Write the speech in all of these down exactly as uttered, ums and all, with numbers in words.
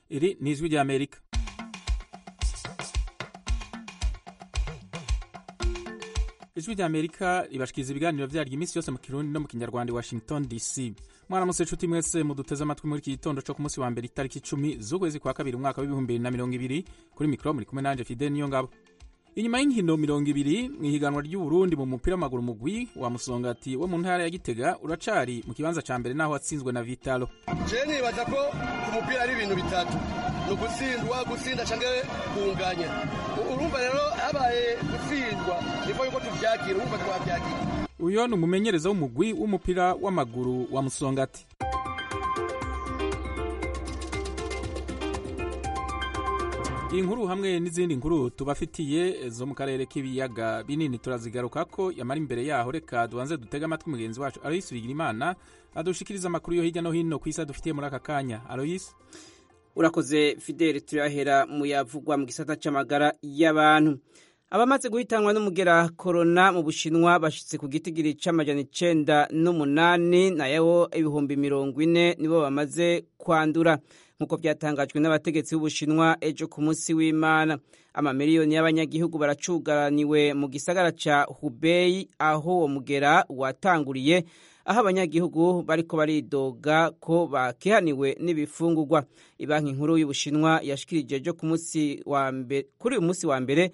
Iri ni ijwi rya Amerika. Ijwi rya Amerika ribashikiriza ibiganiro vyaryo iminsi yose mu Kirundi no mu Kinyarwanda i Washington D C. Mwaramutse nshuti mwese muduteze amatwi muri iki gitondo co ku munsi wa mbere itariki icumi z'ukwezi kwa kabiri umwaka w'ibihumbi bibiri na mirongo ibiri. Kuri mikro muri kumwe nanje Fidel Niyongabo. Inyuma y'inkino mirongo ibiri mw'ihiganwa ry'u Burundi mu mupira w'amaguru mugwi wa Musongati wo mu ntara ya Gitega uracari mu kibanza ca mbere naho watsinzwe na Vitalo. Je nibaza ko ku mupira ari ibintu bitatu: no gutsindwa, gutsinda canke kunganya. Urumva rero habaye gutsindwa niko yuko tuvyakira, urumva twavyakira. Uyo ni umumenyereza w'umugwi w'umupira w'amaguru wa Musongati. Inkuru hamwe n'izindi nkuru tubafitiye zo mu karere k'ibiyaga binini turazigaruka ko yamara imbere yaho reka dubanze dutega amatwi mugenzi wacu Aloyes Bigirimana adushikiriza amakuru yo hirya no hino kw'isi dufitiye muri aka kanya. Aloyes, urakoze Fidel. Turahera mu yavugwa mu gisata c'amagara y'abantu. Abamaze guhitanwa n'umugera corona mu Bushinwa bashitse ku gitigiri c'amajana icenda n'umunani nayo ibihumbi mirongo ine nibo bamaze kwandura nkuko byatangajwe n'abategetsi b'Ubushinwa ejo ku munsi w'Imana. Amamiliyoni y'abanyagihugu baracugaraniwe mu gisagara ca Hubei aho uwo mugera watanguriye, aho abanyagihugu bariko baridoga ko bakihaniwe n'ibifungurwa. Ibanki nkuru y'Ubushinwa yashikirije ejo ku munsi wa mbere kuri uyu munsi wa mbere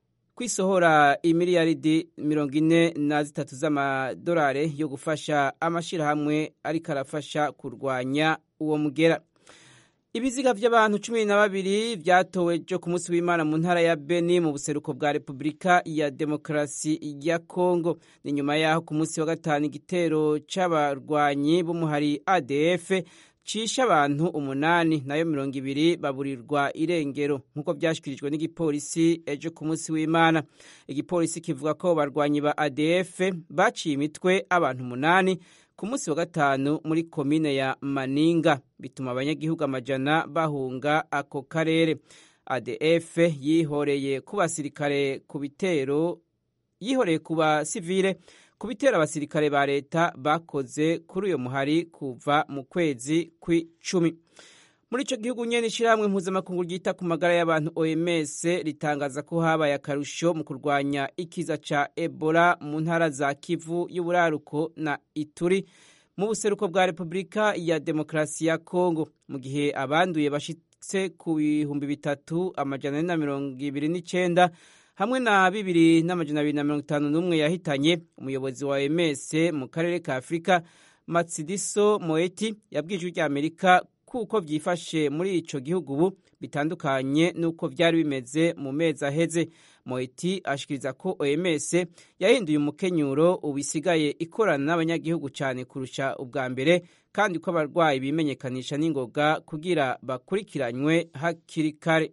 kwisohora imiliyaridi mirongo ine na zitatu z'amadolari yo gufasha amashirahamwe ariko arafasha kurwanya uwo mugera. Ibiziga vy'abantu cumi na babiri vyatowe jo ku munsi w'Imana mu ntara ya Beni mu buseruko bwa Republika ya Demokarasi ya Kongo. Ni nyuma yaho ku munsi wa gatanu igitero c'abarwanyi b'umuhari A D F cisha abantu umunani nayo mirongo ibiri baburirwa irengero nkuko vyashikirijwe n'igipolisi ejo ku munsi w'Imana. Igipolisi kivuga ko barwanyi ba A D F baciye imitwe abantu umunani ku munsi wa gatanu muri komine ya Maninga, bituma abanyagihugu amajana bahunga ako karere. A D F yihoreye ku basirikare ku bitero yihoreye ku basivile ku bitero abasirikare ba leta bakoze kuri uyo muhari kuva mu kwezi kw'icumi. Muri ico gihugu nyene ishirahamwe mpuzamakungu ryita ku magara y'abantu O M S ritangaza ko habaye akarusho mu kurwanya ikiza ca Ebola mu ntara za Kivu y'uburaruko na Ituri mu buseruko bwa Republika ya Demokarasi ya Kongo, mu gihe abanduye bashitse ku bihumbi bitatu amajana na mirongo ibiri n'icenda hamwe na bibiri n'amajana abiri na mirongo itanu n'umwe yahitanye. Umuyobozi wa O M S mu karere ka Afrika Matsidiso Moeti yabwije ijwi rya Amerika kuko vyifashe muri ico gihugu ubu bitandukanye nuko vyari bimeze mu mezi aheze. Moeti ashikiriza ko O M S yahinduye umukenyuro ubisigaye ikorana n'abanyagihugu cyane kurusha ubwa mbere, kandi ko abarwayi bimenyekanisha n'ingoga kugira bakurikiranywe hakiri kare.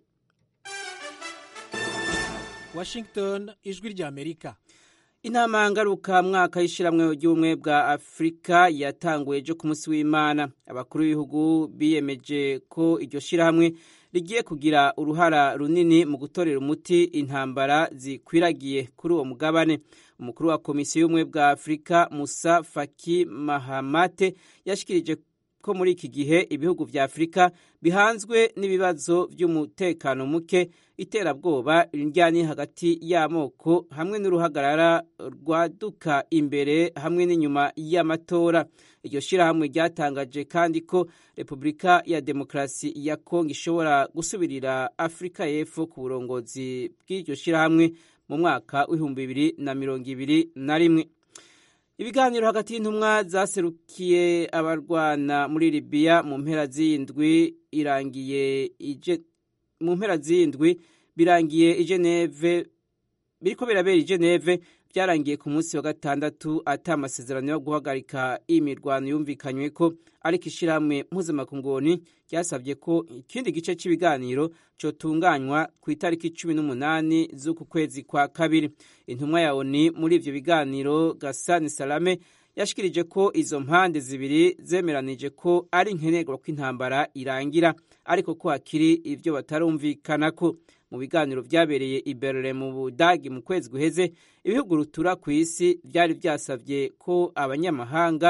Washington, ijwi rya Amerika. Inama ngaruka mwaka y'ishiramwe ry'ubumwe bwa Afrika yatanguye ejo ku munsi w'Imana. Abakuru b'ibihugu biyemeje ko iryo shirahamwe rigiye kugira uruhara runini mu gutorera umuti intambara zikwiragiye kuri uwo mugabane. Umukuru wa Komisiyo y'ubumwe bwa Afrika Musa Faki Mahamate yashikirije ko muri iki gihe ibihugu vya Afrika bihanzwe n'ibibazo vy'umutekano muke, iterabwoba, indyani hagati y'amoko hamwe n'uruhagarara rwaduka imbere hamwe n'inyuma y'amatora. Iryo shirahamwe ryatangaje kandi ko Republika ya Demokarasi ya Kongo ishobora gusubirira Afrika y'Epfo ku burongozi bw'iryo shirahamwe mu mwaka w'ibihumbi bibiri na mirongo ibiri na rimwe. Ibiganiro hagati y'intumwa zaserukiye abarwana muri Libya mu mpera z'indwi irangiye ije mu mpera z'indwi birangiye i Geneve biriko birabera i Geneve byarangiye ku munsi wa gatandatu ata amasezerano yo guhagarika imirwano yumvikanywe ko, ariko ishirahamwe mpuzamakungu ryasabye ko ikindi gice cy'ibiganiro cotunganywa ku itariki cumi n'umunani z'uku kwezi kwa kabiri. Intumwa ya O N U muri ivyo biganiro Gasani Salame yashikirije ko izo mpande zibiri zemeranije ko ari nkenerwa ko intambara irangira, ariko ko hakiri ivyo batarumvikanako. Mu biganiro vyabereye i Berlin mu Budagi mu kwezi guheze, ibihugu rutura ku isi vyari vyasavye ko abanyamahanga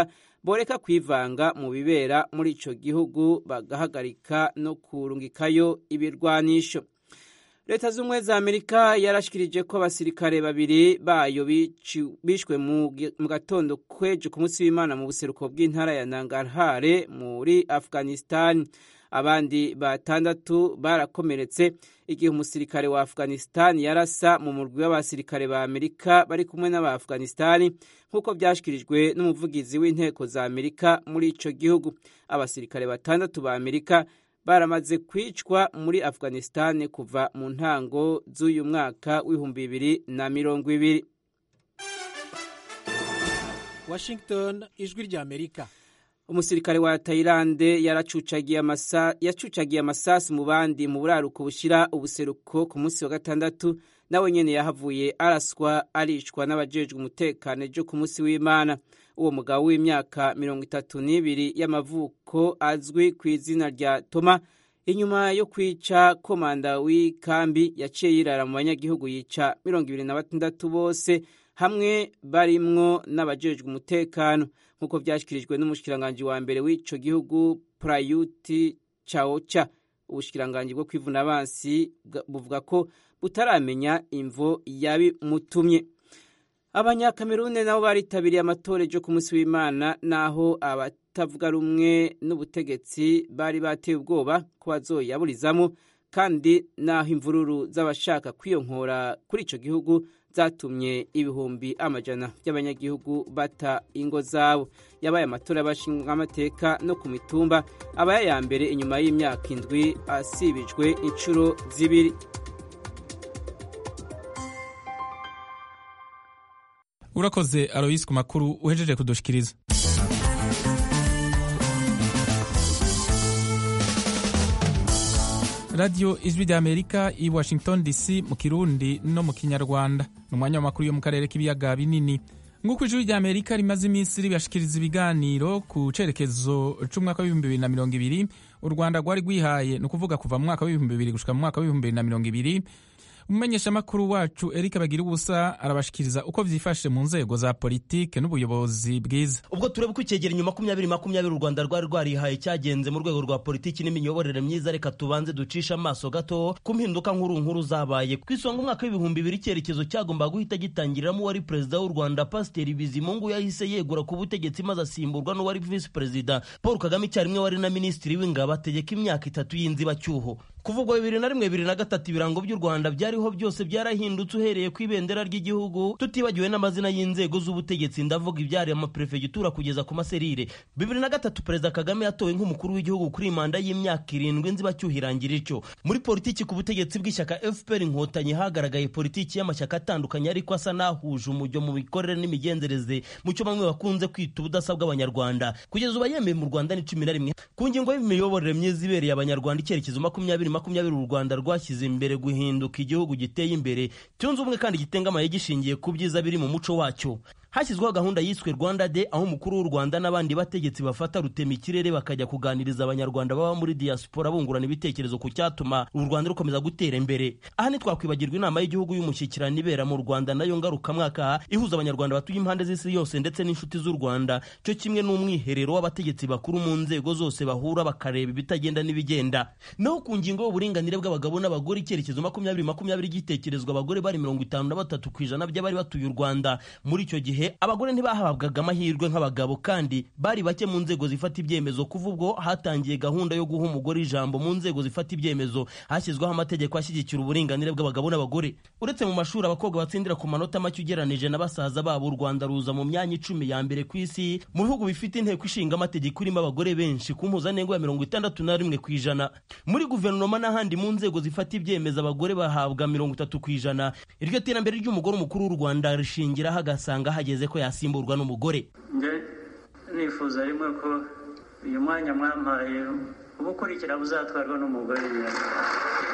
boreka kwivanga mu bibera muri ico gihugu bagahagarika no kurungikayo ibirwanisho. Leta z'Ubumwe za Amerika yarashikirije ko abasirikare babiri bayo bishwe mu gatondo kwejo ku munsi w'Imana mu buseruko bw'intara ya Nangarhar muri Afghanistan. Abandi batandatu barakomeretse igihe umusirikare wa Afghanistan yarasa mu murwi w'abasirikare ba Amerika bari kumwe n'aba Afghanistan nkuko byashikirijwe n'umuvugizi w'inteko za Amerika muri ico gihugu. Abasirikare batandatu ba Amerika baramaze kwicwa muri Afghanistan kuva mu ntango z'uyu mwaka w'ibihumbi bibiri na mirongo ibiri. Washington, ijwi rya Amerika. Umusirikare wa Thailand yaracucagiye amasa yacucagiye amasasi mu bandi mu buraruko bushira ubuseruko ku munsi wa gatandatu, nawe nyene yahavuye araswa arishwa n'abajejwe umutekano ejo ku munsi w'Imana. Uwo mugabo w'imyaka mirongo itatu n'ibiri y'amavuko azwi ku izina rya Toma, inyuma yo kwica komanda w'ikambi yaciye yirara mu banyagihugu yica mirongo ibiri na batandatu bose hamwe barimwo n'abajejwe umutekano, nkuko byashikirijwe n'umushikiranganje wa mbere w'ico gihugu Prayut Chan-o-cha. Ubushikiranganje bwo kwivuna abansi buvuga ko butaramenya imvo yabimutumye. Abanyakamerune nabo baritabiriye amatora ejo ku munsi w'Imana, naho abatavuga rumwe n'ubutegetsi bari bateye ubwoba ko bazoyaburizamo, kandi naho imvururu z'abashaka kwiyonkora kuri ico gihugu zatumye ibihumbi amajana by'abanyagihugu bata ingo zabo. Yabaye amatora y'abashinga amateka no ku mitumba, abaye ya mbere inyuma y'imyaka indwi asibijwe incuro zibiri. Urakoze Alois ku makuru uhejeje kudushikiriza. Radio Ijwi rya Amerika i Washington D C mu Kirundi no mu Kinyarwanda. Numwanya w'amakuru yo mu karere k'ibiyaga binini. Nguko Ijwi rya Amerika rimaze iminsi ribashikiriza ibiganiro ku cerekezo c'umwaka w'ibihumbi bibiri na mirongo ibiri, u Rwanda rwari rwihaye no kuvuga kuva mu mwaka w'ibihumbi bibiri gushika mu mwaka w'ibihumbi bibiri na mirongo ibiri. Umumenyesha makuru wacu Eric Bagirubusa arabashikiriza uko vyifashe mu nzego za politike n'ubuyobozi bwiza. Ubwo turebe ko icegera inyuma makumyabiri makumyabiri u Rwanda rwari rwarihaye cyagenze mu rwego rwa politiki n'imiyoborere myiza, reka tubanze ducisha amaso gato ku mpinduka nkuru nkuru zabaye. Kwisonga umwaka w'ibihumbi bibiri icyerekezo cyagomba guhita gitangiramo wari perezida w'u Rwanda Pasiteri Bizimungu yahise yegura ku butegetsi maze asimburwa n'uwari vice perezida Paul Kagame, icyarimwe wari na minisitiri w'ingabo, ategeka imyaka itatu y'inzibacyuho. Kuvugwa bibiri na rimwe bibiri na gatatu ibirango by'u Rwanda byariho byose byarahindutse, uhereye ku ibendera ry'igihugu, tutibagiwe n'amazina y'inzego z'ubutegetsi, ndavuga ibyari amaprefegitura kugeza ku maserire. Bibiri na gatatu Perezida Kagame yatowe nk'umukuru w'igihugu kuri manda y'imyaka irindwi inzibacyuho irangira icyo. Muri politiki ku butegetsi bw'ishyaka F P R Inkotanyi hagaragaye politiki y'amashyaka atandukanye ariko asa n'ahuje umujyo mu bikorere n'imigenzereze, mu cyo bamwe bakunze kwita ubudasa bw'abanyarwanda. Kugeza ubu yemeye mu Rwanda ni cumi na rimwe. Ku ngingo y'imiyoborere myiza ibereye abanyarwanda, icyerekezo makumyabiri makumyabiri u Rwanda rwashyize imbere guhinduka igihugu giteye imbere cyunze ubumwe kandi gitengamaye gishingiye ku byiza biri mu muco wacyo. Hashyizweho gahunda yiswe Rwanda Day, aho umukuru w'u Rwanda n'abandi bategetsi bafata rutema ikirere bakajya kuganiriza abanyarwanda baba muri diaspora bungurana ibitekerezo ku cyatuma u Rwanda rukomeza gutera imbere. Aha ni twakwibagirwa inama y'igihugu y'umushyikirano ibera mu Rwanda nayo ngarukamwaka ihuza abanyarwanda batuye impande z'isi yose ndetse n'inshuti z'u Rwanda, cyo kimwe n'umwiherero w'abategetsi bakuru mu nzego zose bahura bakareba ibitagenda n'ibigenda. Naho ku ngingo y'uburinganire bw'abagabo n'abagore, icyerekezo makumyabiri makumyabiri gitekerezwa abagore bari mirongo itanu na batatu ku ijana by'abari batuye u Rwanda. Muri icyo gihe abagore ntibahabwaga amahirwe nk'abagabo kandi bari bake mu nzego zifata ibyemezo. Kuva ubwo hatangiye gahunda yo guha umugore ijambo mu nzego zifata ibyemezo, hashyizweho amategeko ashyigikira uburinganire bw'abagabo n'abagore. Uretse mu mashuri abakobwa batsindira ku manota make ugeranije na basaza babo, u Rwanda ruza mu myanya icumi ya mbere ku isi mu bihugu bifite inteko ishinga amategeko irimo abagore benshi ku mpuzandengo ya mirongo itandatu na rimwe ku ijana. Muri guverinoma n'ahandi mu nzego zifata ibyemezo abagore bahabwa mirongo itatu ku ijana. Iryo terambere ry'umugore umukuru w'u Rwanda rishingiraho agasanga hageze ko yasimburwa n'umugore. Nge nifuza rimwe ko uyu mwanya mwampaye ubukurikira buzatwarwa n'umugore.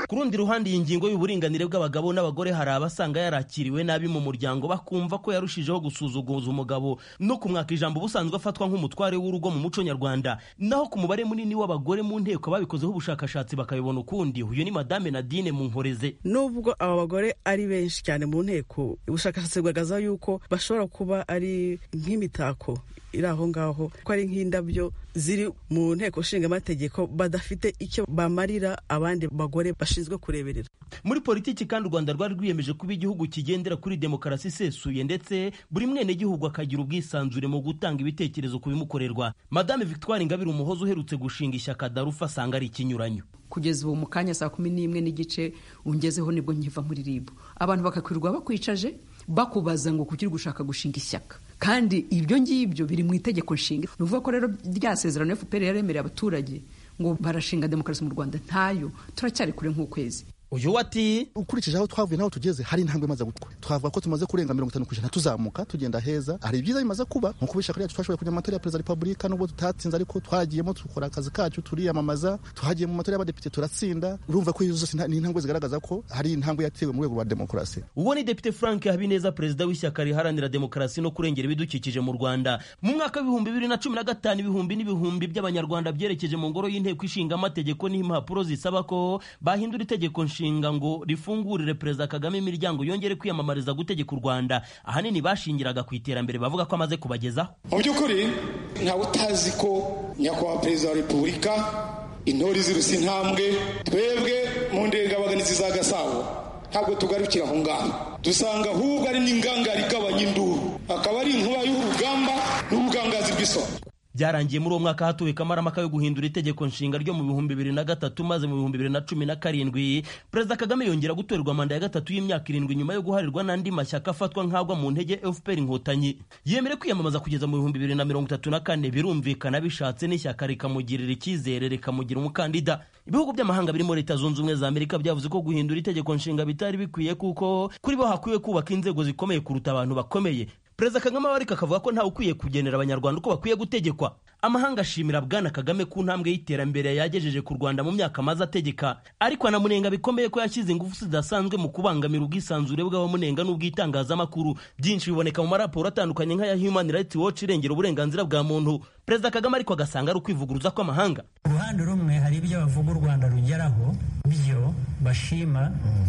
Ku rundi ruhande iyi ngingo y'uburinganire bw'abagabo n'abagore hari abasanga yarakiriwe nabi mu muryango bakumva ko yarushijeho gusuzuguza umugabo no kumwaka ijambo ubusanzwe afatwa nk'umutware w'urugo mu muco nyarwanda. Naho ku mubare munini w'abagore mu nteko babikozeho ubushakashatsi bakabibona ukundi. Uyu ni Madame Nadine Munkoreze. Nubwo aba bagore ari benshi cyane mu nteko, ubushakashatsi bwagaza yuko bashobora kuba ari nk'imitako iri aho ngaho, ko ari nk'indabyo ziri mu nteko nshinga amategeko badafite icyo bamarira abandi bagore bashinzwe kureberera. Muri politiki kandi u Rwanda rwari rwiyemeje kuba igihugu kigendera kuri demokarasi isesuye ndetse buri mwene gihugu akagira ubwisanzure mu gutanga ibitekerezo ku bimukorerwa. Madame Victoire Ingabire Umuhoza uherutse gushinga ishyaka Darufa asanga ari ikinyuranyo. Kugeza ubu mu kanya saa kumi n'imwe n'igice ungezeho nibwo nkiva muri ribu, abantu bakakwirwa bakwicaje bakubaza ngo kuki gushaka gushinga ishyaka, kandi ibyo ngibyo biri mu itegeko nshinga. Nuvuga ko rero rya sezerano F P R yaremereye abaturage ngo barashinga demokarasi mu Rwanda ntayo, turacyari kure nk'ukwezi. Uyu wati ukurikije aho twavuye naho tugeze hari intambwe imaze gutwa. Twavuga ko tumaze kurenga mirongo itanu ku ijana tuzamuka tugenda heza. Hari ibyiza bimaze kuba nko kubisha kuri twashoboye kujya mu matora ya Perezida wa Repubulika nubwo tutatsinze, ariko twagiyemo tukora akazi kacu turiyamamaza, tuhagiye mu matora y'abadepite turatsinda. Urumva ko izo zose ni intambwe zigaragaza ko hari intambwe yatewe mu rwego rwa demokarasi. Uwo ni Depite Frank Habineza, perezida w'ishyaka riharanira demokarasi no kurengera ibidukikije mu Rwanda. Mu mwaka w'ibihumbi bibiri na cumi na gatanu ibihumbi n'ibihumbi by'abanyarwanda byerekeje mu ngoro y'inteko ishinga amategeko n'impapuro zisaba ko bahindura itegeko nshinga ngo fungurire Perezida Kagame imiryango yongere kwiyamamariza gutegeka u Rwanda. Ahanini bashingiraga ku iterambere bavuga ko amaze kubagezaho. Mu by'ukuri nta utazi ko nyakubahwa Perezida wa Repubulika intore zirusa intambwe, twebwe mu ndengabaganizi za Gasabo ntabwo tugarukira aho ngaho, dusanga ahubwo ari n'ingangari igabanya induru, akaba ari inkuba y'urugamba n'ubugangazi bw'isoko. Byarangiye muri uwo mwaka hatuwe kamaramaka yo guhindura itegeko nshinga ryo mu bihumbi bibiri na gatatu, maze mu bihumbi bibiri na cumi na karindwi Perezida Kagame yongera gutorerwa manda ya gatatu y'imyaka irindwi nyuma yo guharirwa n'andi mashyaka afatwa nk'agwa mu ntege F P R Inkotanyi. Yemere kwiyamamaza kugeza mu bihumbi bibiri na mirongo itatu na kane, birumvikana bishatse n'ishyaka rikamugirira icyizere rikamugira umukandida. Ibihugu by'amahanga birimo Leta Zunze Ubumwe za Amerika byavuze ko guhindura itegeko nshinga bitari bikwiye kuko kuri bo hakwiye kubaka inzego zikomeye kuruta abantu bakomeye. Perezida Kagame ariko akavuga ko ntawe ukwiye kugenera abanyarwanda uko bakwiye gutegekwa. Amahanga ashimira Bwana Kagame ku ntambwe y'iterambere yagejeje ku Rwanda mu myaka maze ategeka, ariko anamunenga bikomeye ko yashyize ingufu zidasanzwe mu kubangamira ubwisanzure bw'abamunenga n'ubwitangazamakuru. Byinshi biboneka mu maraporo atandukanye nk'aya Human Rights Watch irengera uburenganzira bwa muntu. Perezida Kagame ariko agasanga ari ukwivuguruza kw'amahanga. Uruhande rumwe hari ibyo bavuga u Rwanda rugeraho byo bashima,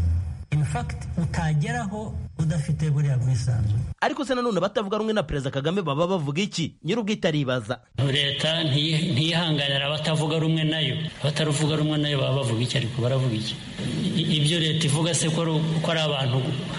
in fact utageraho udafite buriya bwisanzure. Ariko se nanone batavuga rumwe na Perezida Kagame baba bavuga iki? Nyir'ubwite aribaza. Leta ntiyihanganira abatavuga rumwe nayo, abataruvuga rumwe nayo baba bavuga iki? Ariko baravuga iki? Ibyo leta ivuga se ko ari abantu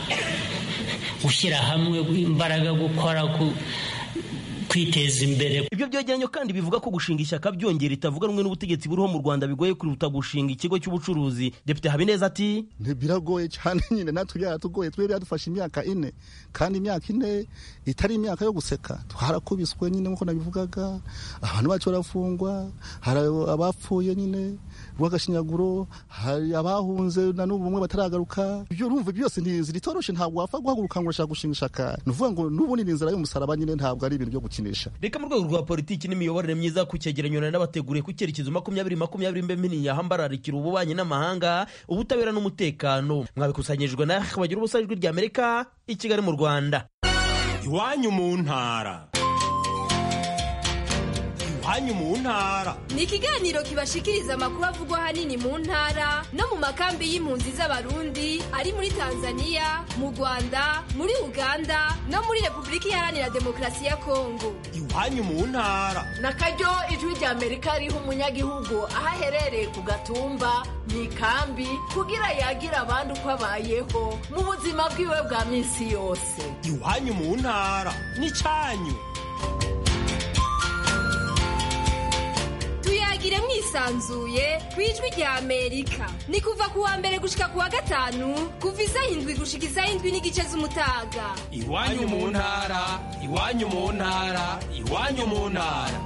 gushyira hamwe imbaraga, gukora ku kwiteza imbere. Ibyo byegeranyo kandi bivuga ko gushinga ishyaka byongera itavuga rumwe n'ubutegetsi buriho mu Rwanda bigoye kuruta gushinga ikigo cy'ubucuruzi. Depite Habineza ati biragoye cyane nyine, natwe byaratugoye, twe byadufashe imyaka ine, kandi imyaka ine itari imyaka yo guseka. Twarakubiswe nyine nkuko nabivugaga, abantu bacu barafungwa, hari abapfuye nyine rw'agashinyaguro, hari abahunze na n'ubu bumwe bataragaruka. Ibyo urumva byose ntiziritoroshe, ntabwo wapfa guhaguruka ngo urashaka gushinga ishyaka. Nuvuga ngo n'ubundi ni inzira y'umusaraba nyine, ntabwo ari ibintu byo gukinisha. Reka mu rwego rwa politiki n'imiyoborere myiza ku cyegeranyo n'abateguriye ku cyerekezo makumyabiri makumyabiri mbemini yahambararikira ububanyi n'amahanga, ubutabera n'umutekano. Mwabikusanyijwe na bagira ubusa ijwi rya Amerika i Kigali mu Rwanda. Iwanyu mu ntara. Iwanyu mu ntara ni ikiganiro kibashikiriza amakuru avugwa ahanini mu ntara no mu makambi y'impunzi z'abarundi ari muri Tanzania, mu Rwanda, muri Uganda no muri Repubulika Iharanira Demokarasi ya Kongo. Iwanyu mu ntara nakaryo ijwi rya Amerika riha umunyagihugu aho aherereye ku gatumba, mu ikambi, kugira yagira abandi uko abayeho mu buzima bwiwe bwa minsi yose. Iwanyu mu ntara ni cyanyu. Tuyagire mwisanzuye ku ijwi rya Amerika. Ni kuva ku wa mbere gushika ku wa gatanu, kuva isaha indwi gushika isaha indwi n'igice z'umutaga. Iwanyu mu ntara, iwanyu mu ntara, iwanyu mu ntara.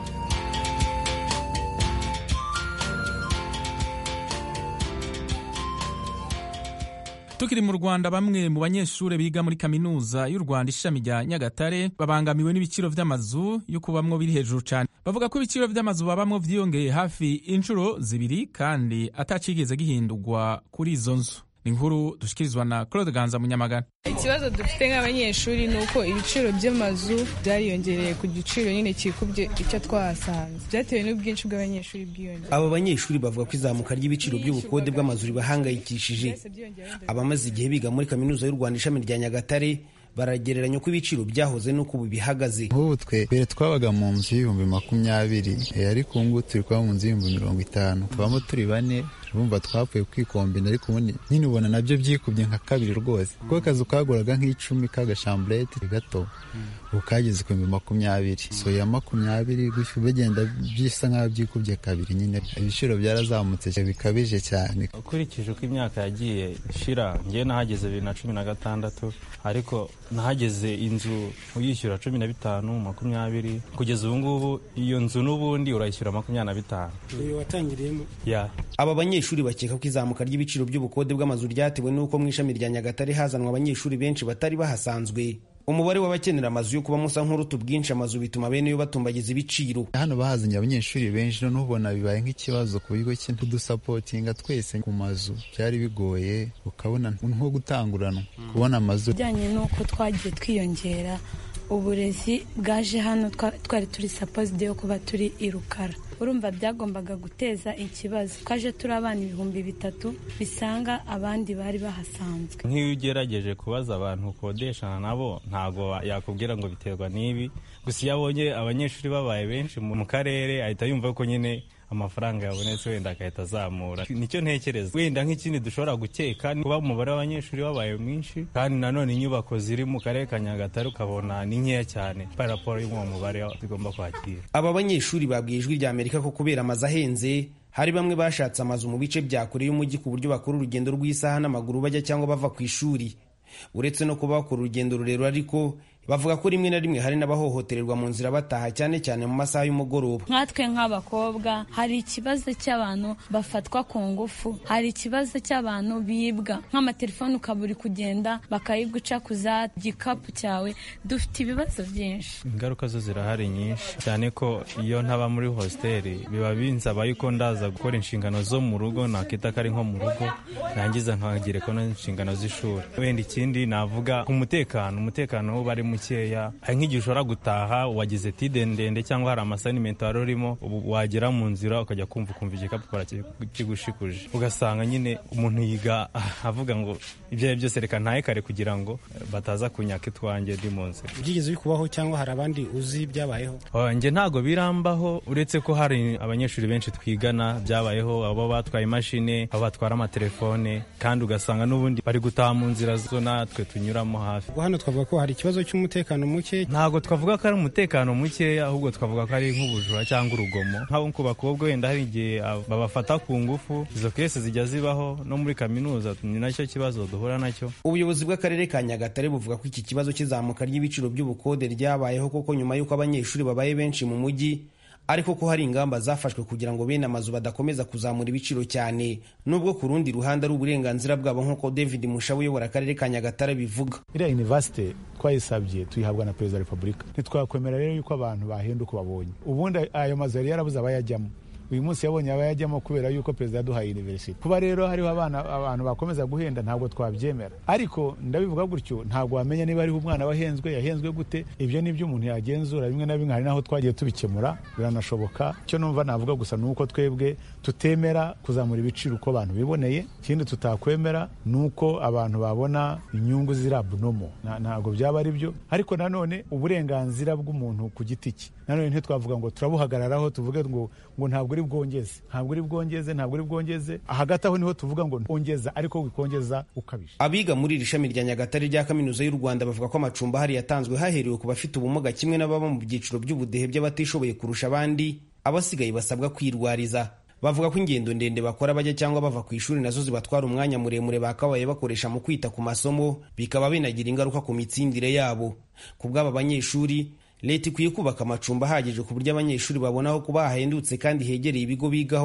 Tukiri mu Rwanda, bamwe mu banyeshuri biga muri kaminuza y'u Rwanda ishami rya Nyagatare babangamiwe n'ibiciro vy'amazu yo kubamwo biri hejuru cyane. Bavuga ko ibiciro vy'amazu babamwo vyiyongeye hafi inshuro zibiri kandi atacigeze gihindurwa kuri izo nzu. Inkuru dushikirizwa na Claude Ganza Munyamagana. Ikibazo dufite nk'abanyeshuri ni uko ibiciro by'amazu byariyongereye ku giciro nyine kikubye icyo twahasanze, byatewe n'ubwinshi bw'abanyeshuri bwiyongera. Aba banyeshuri bavuga ko izamuka ry'ibiciro by'ubukode bw'amazu ribahangayikishije. Abamaze igihe biga muri kaminuza y'u Rwanda ishami rya Nyagatare baragereranya uko ibiciro byahoze n'uko ubu bihagaze. Nk'ubu twe mbere twabaga mu nzu y'ibihumbi makumyabiri, ariko ubu ngubu turi kuba mu nzu y'ibihumbi mirongo itanu, tubamo turi bane. Urumva twapfuye kwikombina, ariko ubundi nyine ubona nabyo byikubye nka kabiri rwose, kuko akazu kaguraga nk'icumi k'agashamburete gato ubu kageze ku bihumbi makumyabiri, so ya makumyabiri gutyo bigenda bisa nk'aho byikubye kabiri. Nyine ibiciro byarazamutse bikabije cyane. Ukurikije uko imyaka yagiye ishira, ngewe nahageze bibiri na cumi na gatandatu, ariko nahageze inzu uyishyura cumi na bitanu makumyabiri, kugeza ubu ngubu iyo nzu n'ubundi urayishyura makumyabiri na bitanu. Uyu watangiriyemo ya aba abanyeshuri bakeka ko izamuka ry'ibiciro by'ubukode bw'amazu ryatewe n'uko mu ishami rya Nyagatare hazanwa abanyeshuri benshi batari bahasanzwe. Umubare w'abakenera amazu yo kubamo usa nk'uruta ubwinshi amazu, bituma bene yo batumbagiza ibiciro. Hano bahazanye abanyeshuri benshi, none ubona bibaye nk'ikibazo ku bigo cy'intu dusapotinga twese ku mazu. Byari bigoye, ukabona nko gutanguranwa kubona amazu. Bijyanye n'uko twagiye twiyongera, uburezi bwaje hano twari turi supposed yo kuba turi i Rukara. Urumva byagombaga guteza ikibazo. Twaje turi abana ibihumbi bitatu bisanga abandi bari bahasanzwe. Nk'iyo ugerageje kubaza abantu ukodeshana nabo, ntago yakubwira ngo biterwa n'ibi, gusa iyo abonye abanyeshuri babaye benshi mu karere ahita yumva ko nyine amafaranga yabonetse wenda agahita azamura. Nicyo ntekereza. Wenda nk'ikindi dushobora gukeka kuba umubare w'abanyeshuri wabaye mwinshi, kandi nanone inyubako ziri mu karere ka Nyagatare ukabona ni nkeya cyane par rapport y'uwo mubare zigomba kwakira. Aba banyeshuri babwiye Ijwi rya Amerika ko kubera amazu ahenze, hari bamwe bashatse amazu mu bice bya kure y'umujyi ku buryo bakora urugendo rw'isaha n'amaguru bajya cyangwa bava ku ishuri. Uretse no kuba bakora urugendo rurerure, ariko bavuga ko rimwe na rimwe hari n'abahohotererwa mu nzira bataha, cyane cyane mu masaha y'umugoroba. Nkatwe nk'abakobwa hari ikibazo cy'abantu bafatwa ku ngufu, hari ikibazo cy'abantu bibwa nk'amatelefone, ukaburi kugenda bakayiguca kuza gikapu cyawe. Dufite ibibazo byinshi. Ingaruka zo zirahari nyinshi, cyane ko iyo ntaba muri hosteli biba binsaba yuko ndaza gukora inshingano zo mu rugo, nakita ko ari nko mu rugo, nangiza nkagire ko n'inshingano z'ishuri. Wenda ikindi navuga ku mutekano, umutekano bari mu mukeya. Hari nk'igihe ushobora gutaha wagize tide ndende cyangwa hari amasanimento wari urimo, wagera mu nzira ukajya kumva ukumva igikapu kigushikuje, ugasanga nyine umuntu yiga avuga ngo ibyo ari byose reka ntahe kare kugira ngo bataza kunyaka itwanjye ndi mu nzira. Byigeze bikubaho cyangwa hari abandi uzi byabayeho? Njye ntago birambaho, uretse ko hari abanyeshuri benshi twigana byabayeho, abo batwaye imashini, abo batwara amatelefone, kandi ugasanga n'ubundi bari gutaha mu nzira zo natwe tunyuramo hafi. Hano twavuga ko hari ikibazo cy'umutekano muke. Ntago twavuga ko ari umutekano muke, ahubwo twavuga ko ari nk'ubujura cyangwa urugomo. Nk'abo ku bakobwa wenda hari igihe babafata ku ngufu, izo kese zijya zibaho no muri kaminuza, ni nacyo kibazo duhura nacyo. Ubuyobozi bw'akarere ka Nyagatare buvuga ko iki kibazo cy'izamuka ry'ibiciro by'ubukode ryabayeho koko nyuma y'uko abanyeshuri babaye benshi mu mujyi, ariko ko hari ingamba zafashwe kugira ngo bene amazu badakomeza kuzamura ibiciro cyane, nubwo ku rundi ruhande ari uburenganzira bwabo, nk'uko David Mushabu uyobora akarere ka Nyagatare bivuga. Iriya university twayisabye tuyihabwa na Perezida wa Repubulika, ntitwakwemera rero yuko abantu bahenda uko babonye. Ubundi ayo mazu yari yarabuze abayajyamo, uyu munsi yabonye abayajyamo kubera yuko Perezida yaduhaye university. Kuba rero hariho abana abantu bakomeza guhenda ntabwo twabyemera, ariko ndabivuga gutyo ntabwo wamenya niba ariho umwana wahenzwe yahenzwe gute. Ibyo nibyo umuntu yagenzura, bimwe na bimwe hari naho twagiye tubikemura biranashoboka. Icyo numva navuga gusa nuko twebwe tutemera kuzamura ibiciro uko abantu biboneye, ikindi tutakwemera nuko abantu babona inyungu zirabunomo, ntabwo byaba ari byo. Ariko nanone uburenganzira bw'umuntu ku giti cye, nanone ntitwavuga ngo turabuhagararaho tuvuge ngo ngo ntabwo uri bwongeze ntabwo uri bwongeze ntabwo uri bwongeze hagati aho niho tuvuga ngo ongeza, ariko wikongeza ukabije. Abiga muri iri shami rya Nyagatare rya Kaminuza y'u Rwanda bavuga ko amacumbi hari yatanzwe haherewe ku bafite ubumuga, kimwe n'ababa mu byiciro by'ubudehe by'abatishoboye kurusha abandi, abasigaye basabwa kwirwariza. Bavuga ko ingendo ndende bakora bajya cyangwa bava ku ishuri nazo zibatwara umwanya muremure bakabaye bakoresha mu kwita ku masomo, bikaba binagira ingaruka ku mitsindire yabo. Ku bw'aba banyeshuri, leta ikwiye kubaka amacumbi ahagije ku buryo abanyeshuri babona aho kuba hahendutse kandi hegereye ibigo bigaho,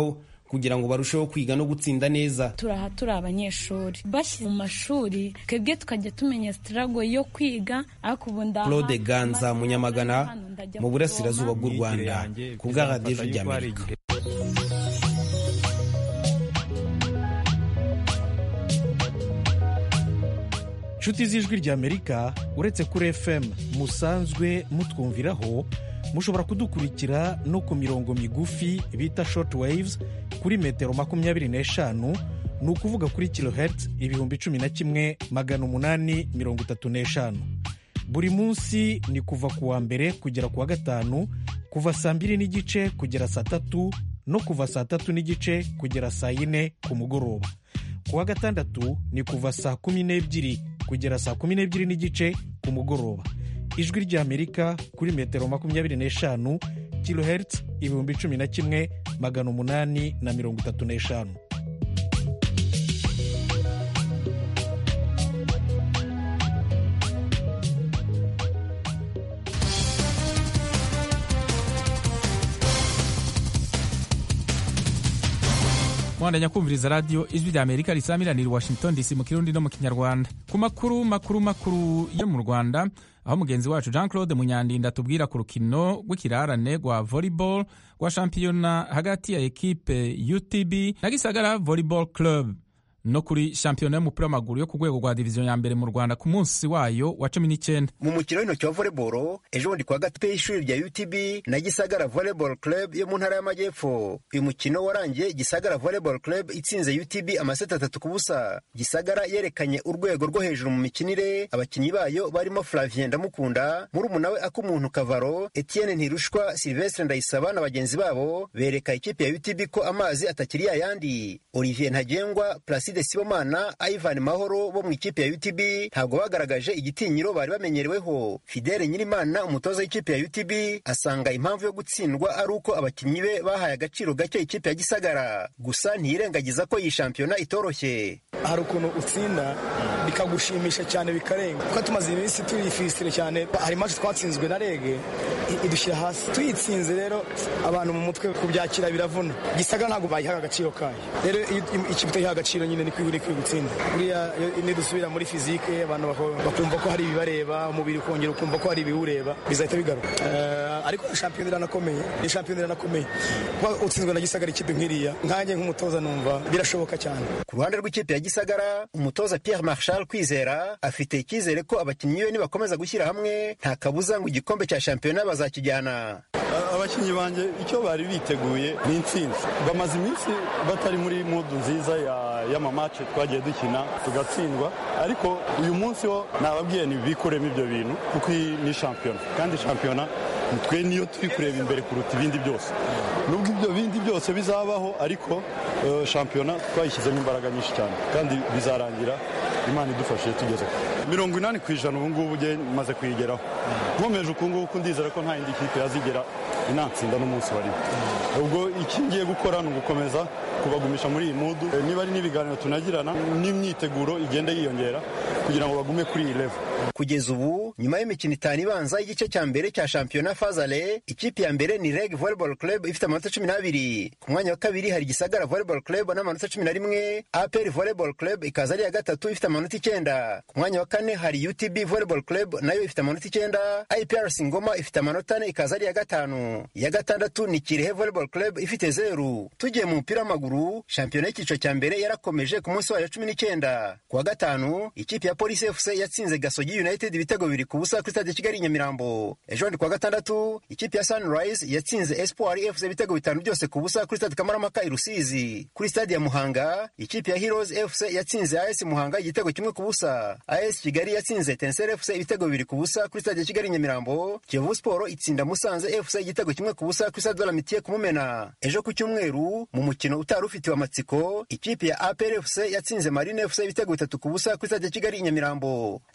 kugira ngo barusheho kwiga no gutsinda neza. turaha turi abanyeshuri bashyize mu mashuri twebwe tukajya tumenya struggle yo kwiga ariko ubundi Claude Ganza Munyamagana mu burasirazuba bw'u Rwanda ku bwa Radio Ry'Amerika. Nshuti z'Ijwi ry'Amerika uretse kuri F M musanzwe mutwumviraho, mushobora kudukurikira no ku mirongo migufi bita short waves kuri metero makumyabiri n'eshanu, ni ukuvuga kuri kilohertz ibihumbi cumi na kimwe magana umunani mirongo itatu n'eshanu. Buri munsi ni kuva ku wa mbere kugera ku wa gatanu, kuva saa mbiri n'igice kugera saa tatu no kuva saa tatu n'igice kugera saa yine ku mugoroba. Ku wa gatandatu ni kuva saa kumi n'ebyiri kugera saa kumi n'ebyiri n'igice ku mugoroba. Ijwi ry'Amerika kuri metero makumyabiri n'eshanu, kilohertz ibihumbi cumi na kimwe magana umunani na mirongo itatu n'eshanu. Mwandanya kumviriza radio Ijwi ry'Amerika risamiranira Washington D C mu Kirundi no mu Kinyarwanda. Ku makuru makuru makuru yo mu Rwanda, aho mugenzi wacu Jean Claude Munyandinda tubwira ku rukino rw'ikirarane rwa volleyball rwa shampiyona hagati ya ekipe U T B na Gisagara Volleyball Club no kuri shampiyona y'umupira w'amaguru yo ku rwego rwa diviziyo ya mbere mu Rwanda ku munsi wayo wa cumi n'icyenda. Mu mukino w'intoki wa volleyball ejo bundi kwa gatatu y'ishuri rya U T B na Gisagara Volleyball Club yo mu ntara y'Amajyepfo. Uyu mukino warangiye Gisagara Volleyball Club itsinze U T B amaseti atatu ku busa. Gisagara yerekanye urwego rwo hejuru mu mikinire, abakinnyi bayo barimo Flavien Ndamukunda, murumuna we Akumuntu Kavaro, Etienne Ntirushwa, Sylvestre Ndayisaba na bagenzi babo bereka ikipe ya U T B ko amazi atakiri yayandi. Olivier Ntagengwa, Placide Sibomana, Ivan Mahoro bo mu ikipe ya U T B ntabwo bagaragaje igitinyiro bari bamenyereweho. Fidele Nyirimana umutoza w'ikipe ya U T B asanga impamvu yo gutsindwa ari uko abakinnyi be bahaye agaciro gake ikipe ya Gisagara, gusa ntiyirengagiza ko iyi shampiyona itoroshye. Hari ukuntu utsinda bikagushimisha cyane bikarenga, kuko tumaze iminsi turifisire cyane. Hari match twatsinzwe na Rege idushyira hasi, tuyitsinze rero abantu mu mutwe kubyakira biravuna. Gisagara ntabwo bayihaga agaciro kayo, rero ikipe itayiha agaciro nyine ni kwibure kwi gutsinda. Buriya ni dusubira muri fizike abantu bakumva ko hari ibibareba, umubiri ukongera ukumva ko hari ibiwureba, bizahita bigaruka. Uh, ariko shampiyona iranakomeye, ni shampiyona iranakomeye. Kuba utsinzwe na Gisagara ikipe nkiriya, nkanjye nk'umutoza numva birashoboka cyane. Ku ruhande rw'ikipe ya Gisagara, umutoza Pierre Marshal Kwizera afite icyizere ko abakinnyi be nibakomeza gushyira hamwe nta kabuza ngo igikombe cya shampiyona bazakijyana. Abakinnyi banjye icyo bari biteguye ni intsinzi. Bamaze iminsi batari muri modu nziza ya y'amamace twagiye dukina tugatsindwa, ariko uyu munsi ho nababwiye ni bikuremo ibyo bintu kuko ni shampiyona, kandi shampiyona twe niyo turi kureba imbere kuruta ibindi byose. Nubwo ibyo bindi byose bizabaho, ariko uh, shampiyona twayishyizemo imbaraga nyinshi cyane kandi bizarangira Imana idufashije tugeze mirongo inani ku ijana ubu ngubu ujye maze kuyigeraho. Nkomeje uku nguku ndizera ko nta yindi kipe yazigera inatsinda n'umunsi wari. Ubwo iki ngiye gukora ni ugukomeza kubagumisha muri iyi mudu, niba ari n'ibiganiro tunagirana n'imyiteguro igenda yiyongera kugira ngo bagume kuri iyi level. Kugeza ubu nyuma y'imikino itanu ibanza y'igice cya mbere cya shampiyona Fazale, ikipe ya mbere ni Reg Volleyball Club ifite amanota cumi n'abiri. Ku mwanya wa kabiri hari Gisagara Volleyball Club n'amanota cumi na rimwe, A P R Volleyball Club ikaza ari iya gatatu ifite amanota icyenda. Ku mwanya wa kane hari U T B Volleyball Club nayo ifite amanota icyenda, I P R C Ngoma ifite amanota ane ikaza ari iya gatanu. Iya gatandatu ni Kirehe Volleyball Club ifite zeru. Tugiye mu mupira w'amaguru, shampiyona y'icyiciro cya mbere yarakomeje ku munsi wa cumi n'icyenda. Ku wa gatanu ikipe ya Police F C yatsinze Gasogi United ibitego bibiri ku busa kuri stade Kigali Nyamirambo. Ejo ndi ku wa gatandatu ikipe ya Sunrise yatsinze Espoir F C ibitego bitanu byose ku busa kuri stade Kamarampaka i Rusizi. Kuri stade ya Muhanga ikipe ya Heroes F C yatsinze A S Muhanga igitego kimwe ku busa. A S Kigali yatsinze Tensel F C ibitego bibiri ku busa kuri stade Kigali Nyamirambo. Kiyovu Sport itsinda Musanze F C igitego kimwe ku busa kuri stade Olamitiye ku Mumena. Ejo ku cyumweru mu mukino utari ufitiwe amatsiko, ikipe ya A P R F C yatsinze Marine F C ibitego bitatu ku busa kuri stade Kigali Nyamirambo. Rayon Sport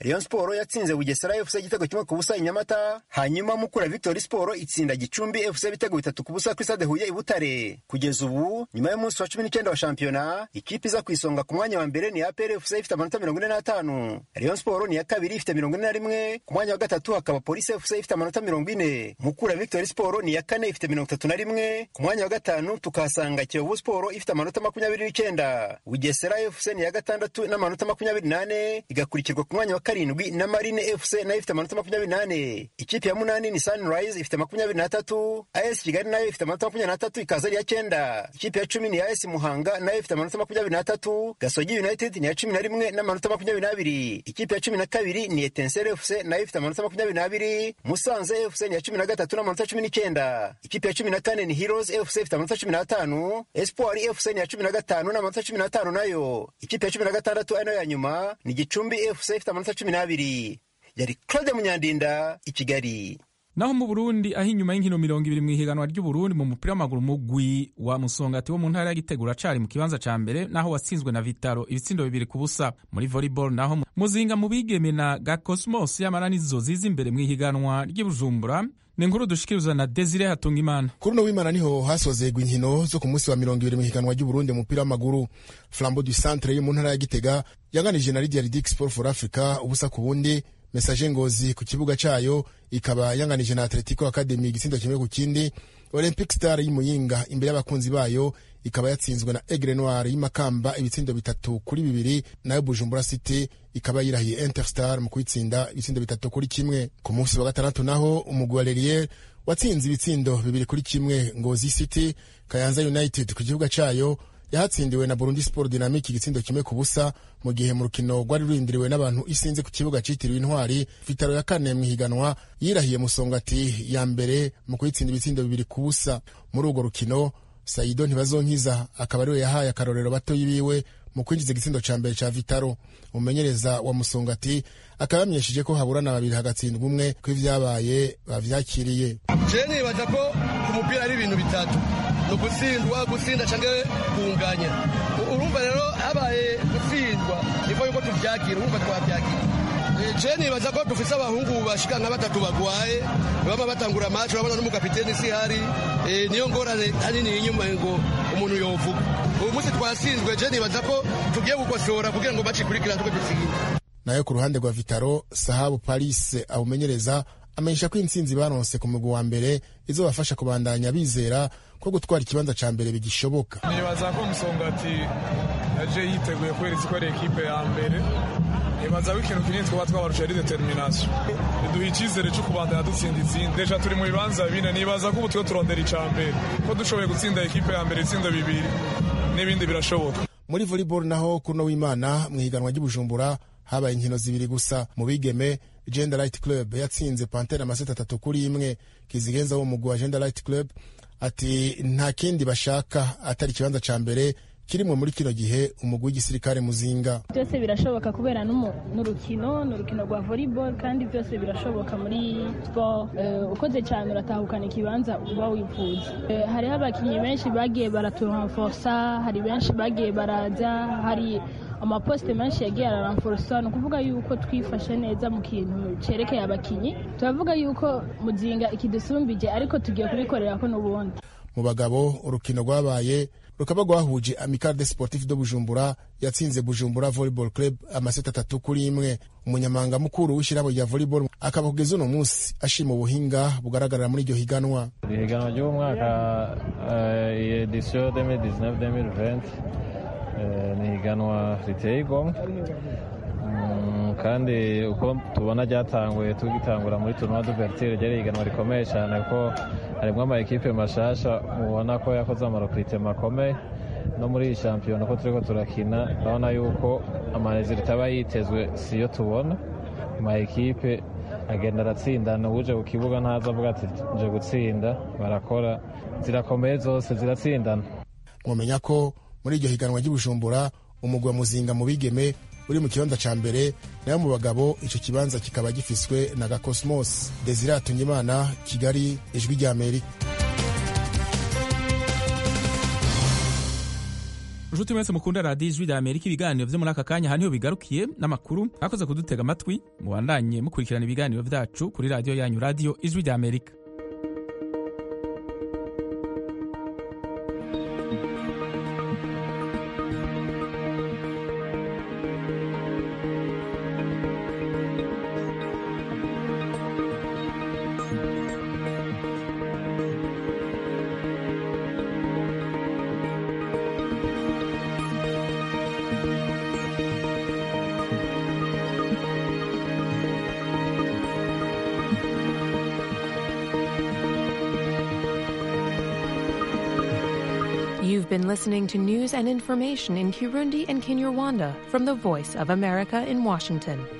Sport yatsinze Bugesera F C igitego kimwe ku busa i Nyamata, hanyuma Mukura Victory Sport itsinda Gicumbi F C ibitego bitatu ku busa kuri Stade Huye i Butare. Kugeza ubu nyuma y'umunsi wa cumi n'icyenda wa shampiyona, ikipe iza kwisonga ku mwanya wa mbere ni A P R F C ifite amanota mirongo ine n'atanu, Rayon Sport ni ya kabiri ifite mirongo ine na rimwe, ku mwanya wa gatatu hakaba Police F C ifite amanota mirongo ine, Mukura Victory Sport ni ya kane ifite mirongo itatu na rimwe, ku mwanya wa gatanu tukahasanga Kiyovu Sport ifite amanota makumyabiri n'icyenda, Bugesera F C ni ya gatandatu n'amanota makumyabiri n'ane, igakurikirwa ku mwanya wa karindwi na Marine F C nayo ifite amanota makumyabiri n'ane. Ikipe ya munani ni Sunrise ifite makumyabiri n'atatu, A S Kigali nayo ifite amanota makumyabiri n'atatu ikaza ari ya cyenda. Ikipe ya cumi ni A S Muhanga nayo ifite amanota makumyabiri n'atatu, Gasogi United ni ya cumi na rimwe n'amanota makumyabiri n'abiri. Ikipe ya cumi na kabiri ni Etincelle F C nayo ifite amanota makumyabiri n'abiri, Musanze F C ni ya cumi na gatatu n'amanota cumi n'icyenda. Ikipe ya cumi na kane ni Heroes F C ifite amanota cumi n'atanu, Espoir F C ni ya cumi na gatanu n'amanota cumi n'atanu nayo. Ikipe ya cumi na gatandatu ano ya nyuma ni Gicumbi F C ifite amanota cumi n'abiri. Yari Claude Munyandinda i Kigali. Naho mu Burundi aho inyuma y'inkino mirongo ibiri mu ihiganwa ry'u Burundi mu mupira w'amaguru mugwi wa Musongati wo mu ntara ya Gitega uracari mu kibanza ca mbere naho watsinzwe na Vitaro ibitsindo bibiri ku busa. Muri volleyball naho Muzinga mu bigeme na Gakosmos y'amaranizo ziza imbere mu ihiganwa ry'i Bujumbura. Ni inkuru dushikiriza na Desire Hatungimana. Kuri no w'Imana niho hasozegwa inkino zo ku munsi wa mirongo ibiri mu ihiganwa ry'u Burundi mu mupira w'amaguru. Flambeau du Centre yo mu ntara ya Gitega yaganije na Lydia Ridic Sport for Africa ubusa ku bundi. Message Ngozi ku kibuga cayo ikaba yanganije na Atletico Academy igitsindo kimwe ku kindi. Olympic Star y'Imuyinga imbere y'abakunzi bayo ikaba yatsinzwe na Aigle Noir y'Imakamba ibitsindo bitatu kuri bibiri, nayo Bujumbura City ikaba yirahiye Interstar mu kwitsinda ibitsindo bitatu kuri kimwe. Ku munsi wa gatandatu naho umugwi wa Lelier watsinze ibitsindo bibiri kuri kimwe Ngozi City. Kayanza United ku kibuga cayo yahatsindiwe na Burundi Sport Dynamic igitsindo kimwe ku busa, mu gihe mu rukino rwari rurindiriwe n'abantu isinze ku kibuga citiriwe Intwari. Vitaro ya kane mu higanwa yirahiye Musongati ya mbere mu kwitsinda ibitsindo bibiri ku busa. Muri urwo rukino Saido Ntibazonkiza akaba ariwe yahaye akarorero bato yibiwe mu kwinjiza igitsindo ca mbere ca Vitaro. Umumenyereza wa Musongati akaba yamenyesheje ko haburana babiri hagatsindwa umwe ko ivyabaye bavyakiriye. Je nibaza ko ku mupira ari ibintu bitatu: no gutsindwa, gutsinda canke kunganya. Urumva rero habaye gutsindwa niko yuko tuvyakira, urumva twavyakira. Je nibaza ko dufise abahungu bashika nka batatu bagwaye baba batangura match, urabona n'umukapiteni si hari, eh, niyo ngorane hanini inyuma ngo umuntu yovuga. Ubu munsi twasinzwe, je nibaza ko tugiye gukosora kugira ngo bacikurikira tuko dutsinda. Nayo ku ruhande rwa Vitaro, Sahabu Paris awumenyereza amenyesha ko intsinzi baronse ku mugwi wa mbere izobafasha kubandanya bizera ko gutwara ikibanza ca mbere bigishoboka. Nibaza ko Musongati yaje yiteguye kwereka ko ari ekipe ya mbere. Nibaza ko ikintu kinini twaba twabarusha ari determination. Biduha icizere cyo kubandanya dutsinda izindi. Deja turi mu bibanza bine, nibaza ko ubu twe turondera ica mbere, ko dushoboye gutsinda ekipe ya mbere itsinda bibiri n'ibindi birashoboka. Muri volleyball naho kuno w'Imana mu higanwa ry'Ubujumbura habaye inkino zibiri gusa. Mu bigeme Gender Light Club yatsinze Pantera amaseti atatu kuri imwe. Kizigenza wo mugwi wa Gender Light Club ati nta kindi bashaka atari ikibanza ca mbere kirimwe muri kino gihe umugwi w'igisirikare Muzinga. Byose birashoboka kubera n'urukino n'urukino rwa volleyball, kandi byose birashoboka muri sport. Uh, ukoze cyane uratahukana ikibanza uba wifuza. Uh, hariho abakinnyi benshi bagiye baraturenforsa, hari benshi bagiye baraza, hari amaposte menshi yagiye araranforsa. Ni ukuvuga yuko twifashe neza mu kintu cerekeye abakinnyi. Turavuga yuko Muzinga ikidusumbije, ariko tugiye kubikorera ko n'ubundi. Mu bagabo urukino rwabaye rukaba rwahuje Amical des Sportifs de Bujumbura yatsinze Bujumbura Volleyball Club amaseti atatu kuri imwe. Umunyamanga mukuru w'ishirabo rya volleyball akaba kugeza uno munsi ashima ubuhinga bugaragarira muri iryo higanwa. Ihiganwa ry'uwo mwaka edition deux mille dix-neuf deux mille vingt ni higanwa riteye igomwe, kandi uko tubona ryatanguye tugitangura muri tournoi d'ouverture ryari higanwa rikomeye cyane ko harimwo ama ekipe mashasha mubona ko yakoze amarokrite makomeye. No muri iyi shampiyona ko turiko turakina urabona yuko amarezilita aba yitezwe siyo tubona. Ama ekipe agenda aratsindana, uje ku kibuga ntaza avuga ati nje gutsinda, barakora, zirakomeye zose ziratsindana. Mwomenya ko muri iryo higanwa ry'Ubujumbura umugwi wa Muzinga mu bigeme uri mu kibanza ca mbere, nayo mu bagabo ico kibanza kikaba gifiswe na Gakosmos. Desire Hatungimana, Kigali, Ijwi rya Amerika. nshuti mwese mukunda radiyo ijwi rya amerika ibiganiro vyo muri aka kanya haniho bigarukiye n'amakuru mwakoze kudutega amatwi mubandanye mukurikirana ibiganiro vyacu kuri radiyo yanyu radiyo ijwi rya amerika. You've been listening to news and information in Kirundi and Kinyarwanda from the Voice of America in Washington.